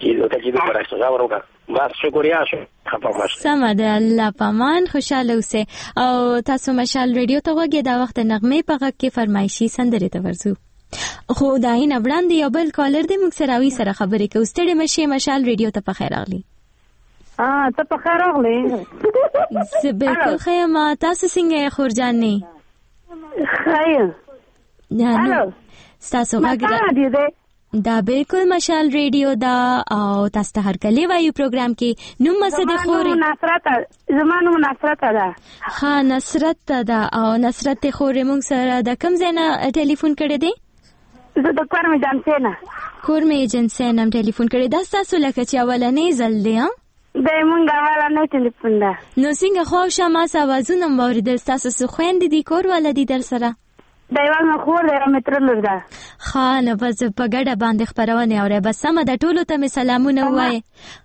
سمده بس شکریا شو سمده الله پامان خوشاله اوسه او تاسو مشال ریډیو ته وګورئ دا وخت نغمه په غږ کې فرمایشي سندره ته ورزو خو دای نه وړاندې یو بل کالر دې موږ سره وی سره خبرې کوو ستړي مشه مشال ریډیو ته په خیر راغلی ته په خیر راغلی زه بالکل خیر ما تاسو څنګه خورجان نه خیر نه تاسو غږ دا بالکل مشال ریډیو دا او تاسو ته هر کله وایو پروګرام کې نو مسد خورې زمانو نصرت ده ها نصرت ده او نصرت خورې موږ سره د کوم ځای نه ټلیفون کړی دی زه د کورمې جنسینا کورمې جنسینا ټلیفون کړی دا تاسو لکه چې اولنې ځل دی ها د مونږ اولنې ټلیفون ده نو څنګه خو شمه سوازونه موریدل تاسو څه خويندې دي کور ولدي در سره دایوال خور د متر لور ده خانه بس په ګډه باندې خبرونه اوري بس سم د ټولو ته سلامونه وای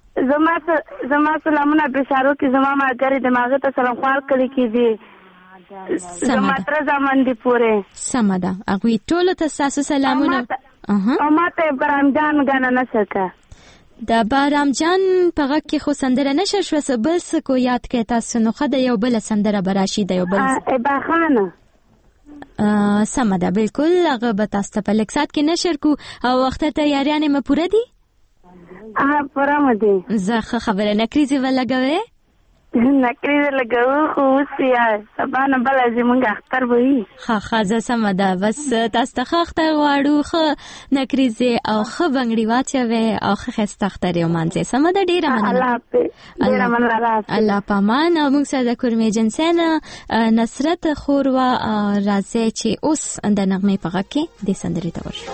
زما سلامونه بشارو کې زما ماګری دماغه ته سلام خوار کړی کی دي زما تر زمان دی پوره سمدا اغوی ټولو ته تاسو سلامونه او ماته برام جان غانا نسکا د بارام جان په غږ کې خو سندره نشه شو بس کو یاد کې تاسو نو خدای یو بل سندره براشي د یو بل ابا خانه سمدا بالکل هغه به تاسو په لکسات کې نشر کو او وخت ته یاریانه م پوره دي پوره مده زه خبره نکریزي ولګوي نکري لګو خو وسیا سبا نه بل زمونږ اختر وي ها زه سم ده بس تاسو ته اختر واړو خو نکریزه او خو بنگړی واچوي او خو خسته اختر یو مانځه سم ده ډیره مننه الله پامان او موږ سره د کورمې جنسانه نصرت خوروا راځي چې اوس د نغمې په غږ کې د سندري ته ورشو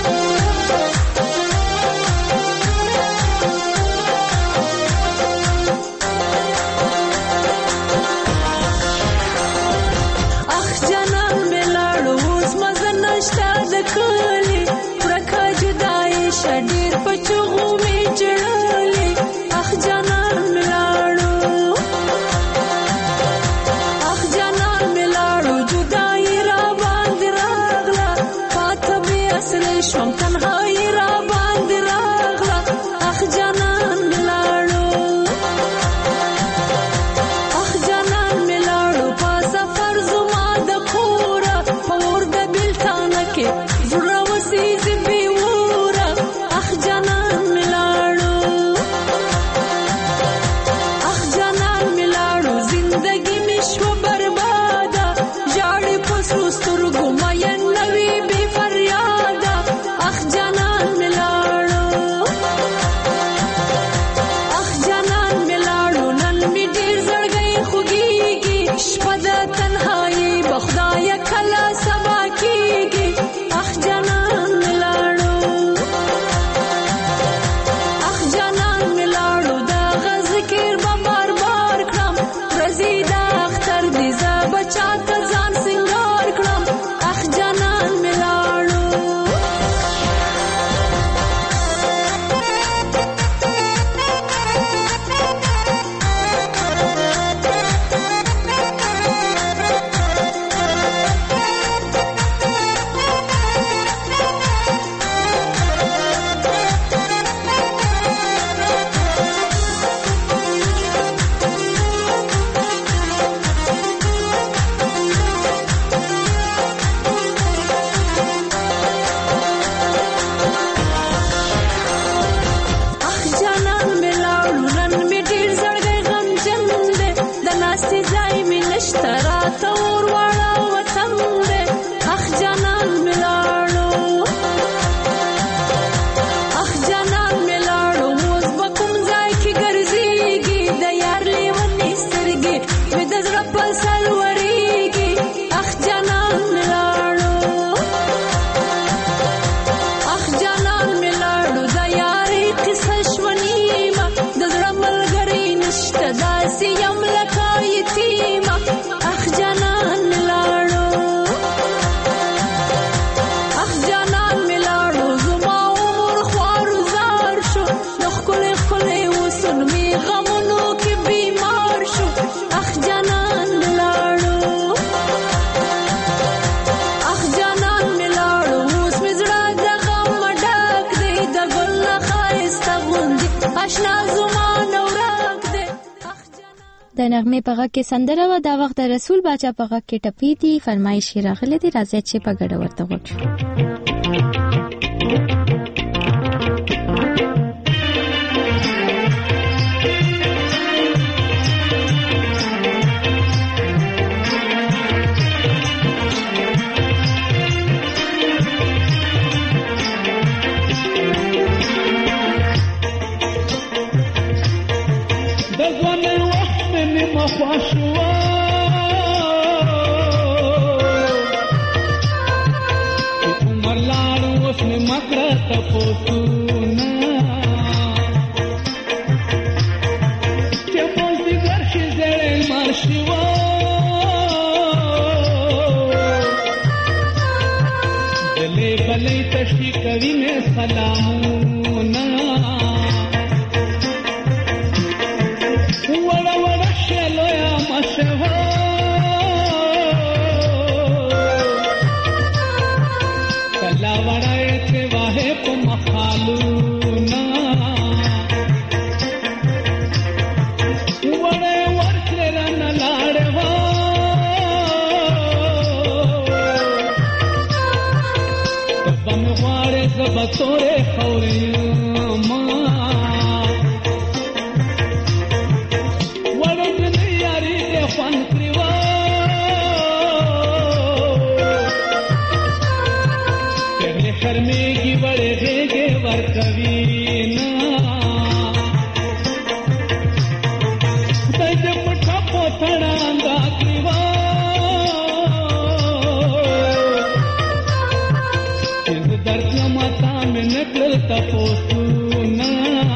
د نغمې په غږ کې سندره و دا وخت د رسول باچا په غږ کې ټپی دي فرمایش راغلی دی راځي چې په ګډه ورته وکړو What پوسونه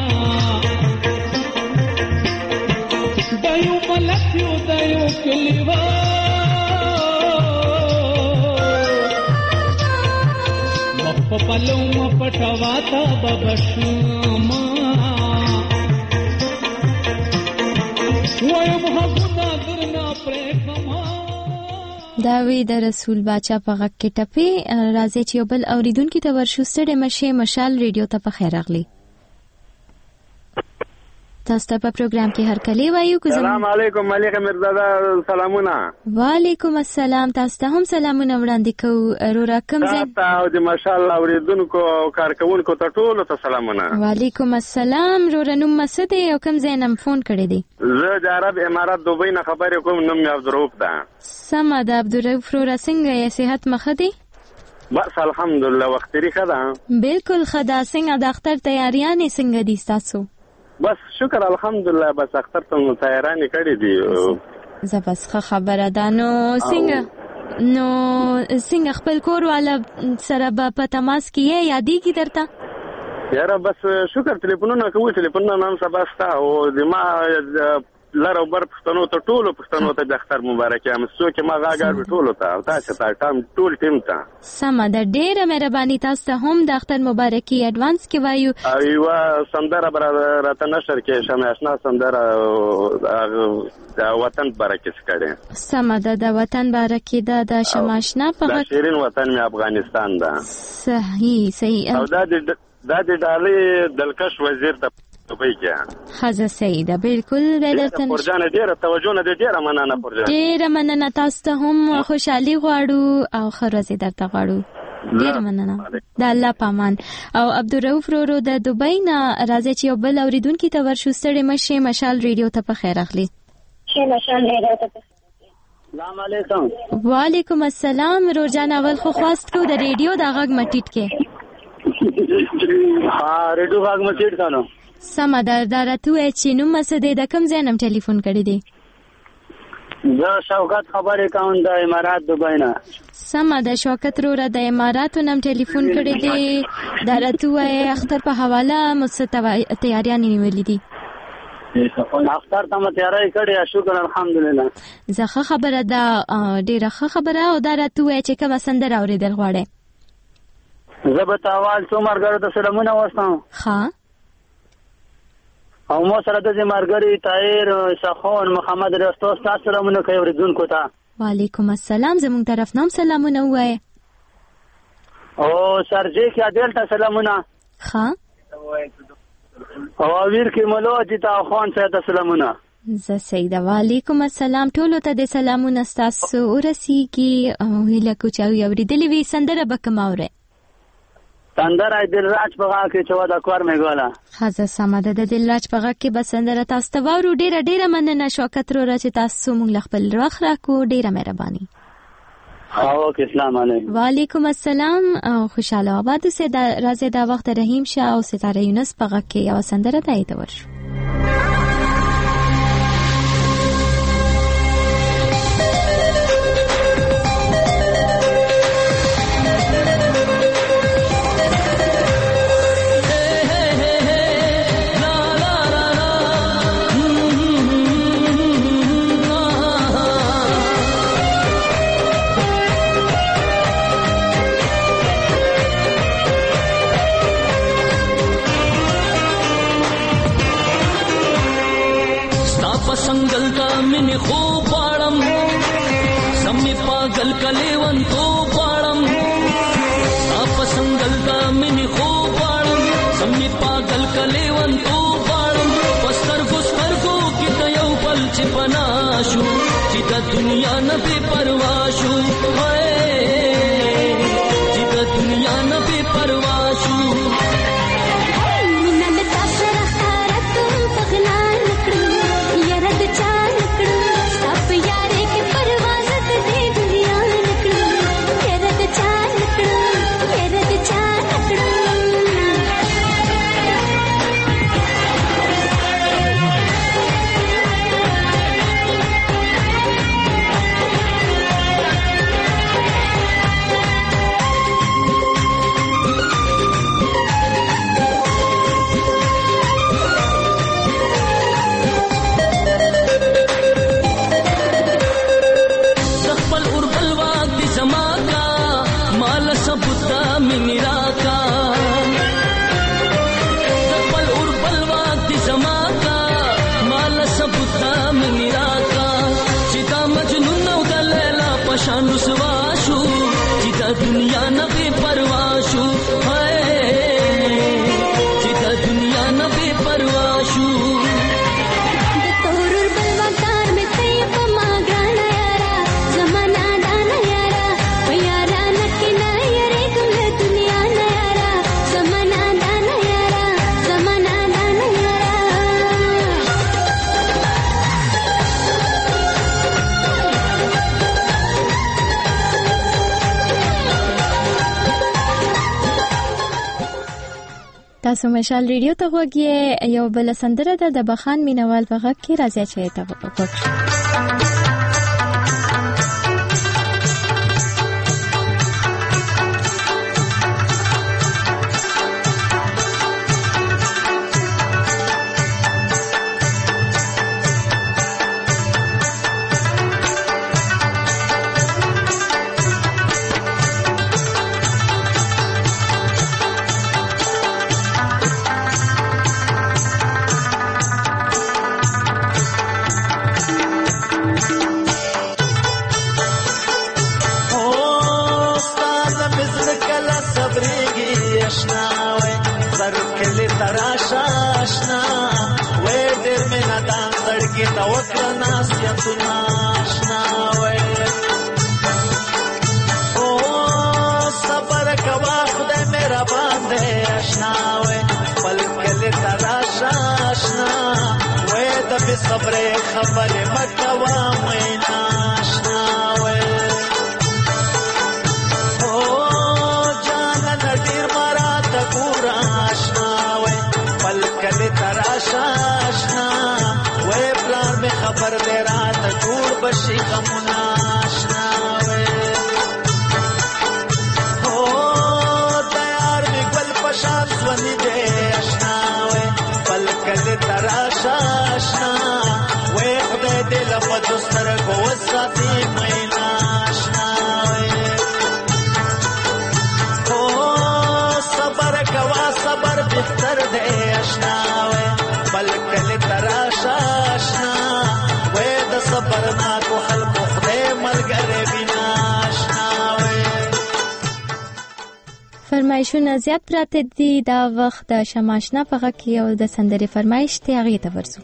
دایو ملکیو دایو کلیوا مپپلو مپټواتا ببشما وای محبوبا درنا پرېکما دا وی د رسول باچا په غږ کې ټپې راځي چې یو بل اوریدونکو ته ورشو ستړي مشه مشال ریډیو ته په خیر راغلی تاسو ته په پروګرام کې هر کله وایو السلام علیکم ملک مرزا سلامونه وعلیکم السلام تاسو ته هم سلامونه وړاندې کوو رورا کوم ځای تاسو او د ماشاءالله اوریدونکو او کارکونکو ته ټول ته سلامونه وعلیکم السلام رورا نوم مسد او کوم ځای نم فون کړی دی زه د عرب امارات دوبۍ نه خبرې کوم نوم مې عبدالرؤف ده سم ده عبدالرؤف رورا څنګه یې صحت مخه دی بس الحمدلله وخت ریخه ده بالکل خدا څنګه د اختر تیاریانې څنګه دي تاسو بس شکر الحمدلله بس اختر ته تیارانې کړې دي زبس خبره ده نو څنګه خپل کور والا سره په تماس کې یادېږي درته یاره بس شکر ټلیفونونه کوو ټلیفونونه نن سبا ستا او د ما لر او بر پښتنو ته ټولو پښتنو ته د اختر مبارکي هم څوک ما غاګر ټولو ته او تاسو ته ټول ټیم ته سمه ده ډیره مهرباني تاسو ته هم د اختر مبارکي اډوانس کې وایو ایوه سندره راته نشر کې شمه آشنا سندره د وطن برکت کړي سمه ده د وطن برکت ده د شمه آشنا په شیرین وطن می افغانستان ده صحیح او دا د ډالۍ دلکش وزیر ته خزه سیده بالکل بدرتن پرجانه ډیره توجه نه ډیره مننه پرجانه ډیره مننه تاسو ته هم خوشحالي غواړو او خرازي درته غواړو ډیره مننه د الله پامان او عبدالرؤف رورو د دوبۍ نه راځي چې یو بل اوریدونکو ته ورشو ستړي مشه مشال ریډیو ته په خیر اخلي السلام علیکم وعلیکم السلام روزانه اول خو خواست کو د ریډیو د غږ مټیټ کې ها ریډیو غږ مټیټ کانو سمه دا راته وای چې نوم مسدې د کوم ځای نم ټلیفون کړی دی زه شوکت خبرې کوم د امارات دوبۍ نه سمه د شوکت رورا د اماراتو نم ټلیفون کړی دی دا راته وای اختر په حواله مستوي تیاریان نیولې دي اختر ته تیاری کړی شکر الحمدلله زه خبره دا ډیره خبره او دا راته وای چې کوم سندره اوریدل غواړي زه به تاوال څو مرګرو ته سلامونه واستم ها او مو سره د مرګري طاهر شخون محمد رستو تاسو سلامونه کوي اوریدونکو ته وعلیکم السلام زموږ طرف نام سلامونه وای او سرجی کې عادل ته سلامونه ها او ویر کې مولوی ته خوان ته سلامونه زه سیده وعلیکم السلام ټولو ته د سلامونه تاسو ورسیږي او هله کوچاوي اوریدلې وی سندره بکماوره سندره دلراج په غا کې چې ودا کور مې ګولا خزه سمده د دلراج په غا کې بس سندره تاسو ته وورو ډیره مننه شوکت رو چې تاسو مونږ خپل روخ راکو ډیره مهرباني اوکې السلام علیکم وعلیکم السلام او خوشاله آباد سه راځي دا وخت رحیم شاه او ستاره یونس په غا کې یو سندره دایته ورشو दुनिया न बेपरवाह शू जिदा दुनिया न बेपरवाह शू تاسو مشال ریډیو ته غوږی یو بل سندره د بخان مینوال په غږ کې راځي چې ته وګورئ. صبره خبره مکوا مینا آشناوي او جان نډیر مرا ته ګور آشناوي پلکل تراشا آشنا وې پلان می خبر دې رات ګور بشي غمنا آشناوي او تیار می ګل پشان سونی دې آشناوي پلکل تراشا آشنا دل په دوستر کو وساتي مینا آشناوي او صبر کوا صبر بهتر دی آشناوي بلکل تراشا آشنا وې د صبر نا کو خلق خدای ملګری بنا آشناوي. فرمایشونه زیات پراته دي دا وخت د شماشنا په غږ کې او د سندرې فرمایش ته هغه ته ورسو.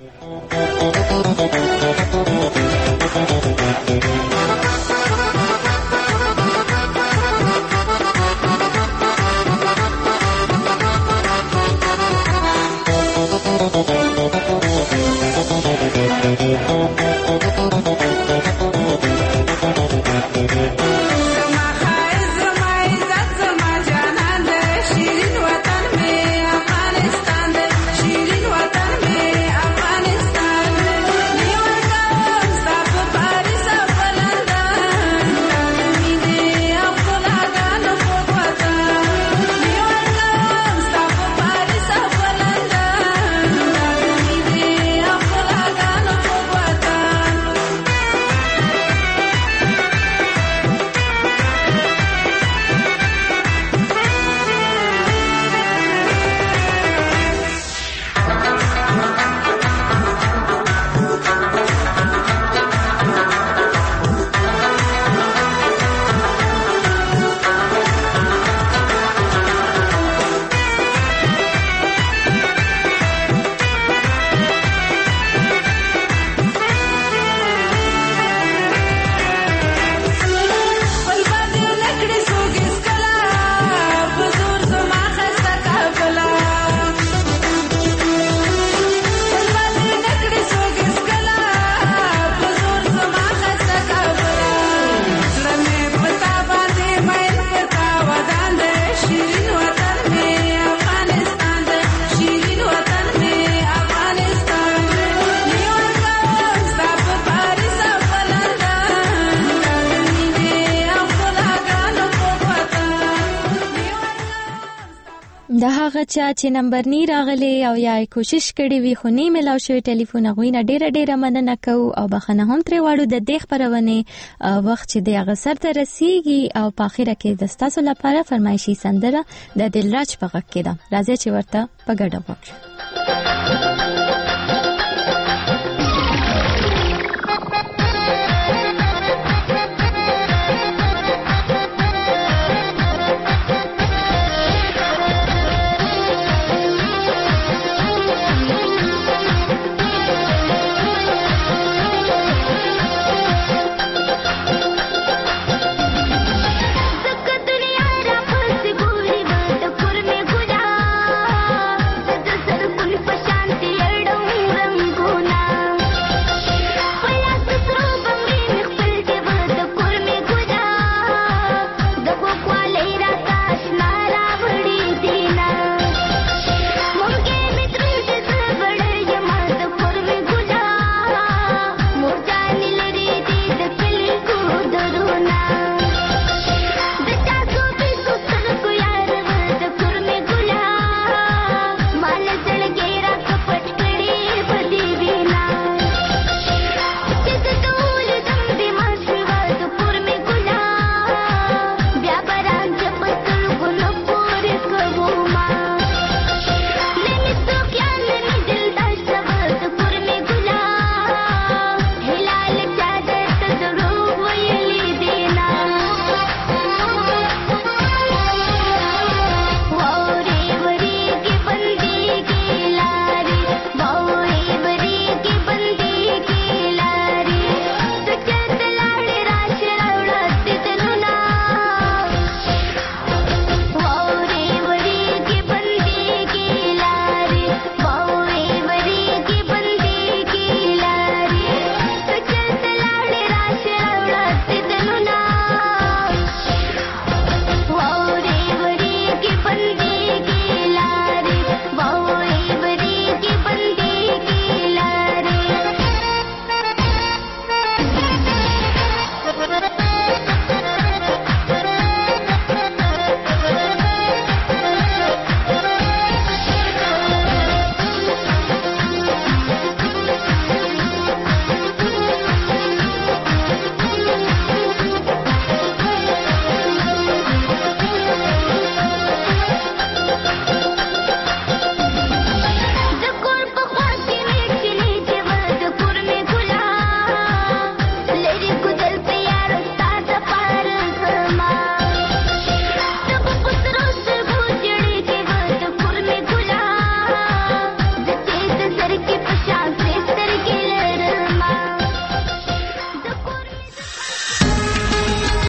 د هغه چا چې نمبر نی راغلی او یا کوشش کړي وي خو نه ملاو شوی ټلیفون غوینه ډیره مننه کوو او بخنه هم ترې واړو د دې خبرونه وخت چې د هغه سر ته رسیږي او په اخره کې د ستاسو لپاره فرمایشي سندره د دلراج په غږ کې ده. راځي چې ورته په ګډه وکړو.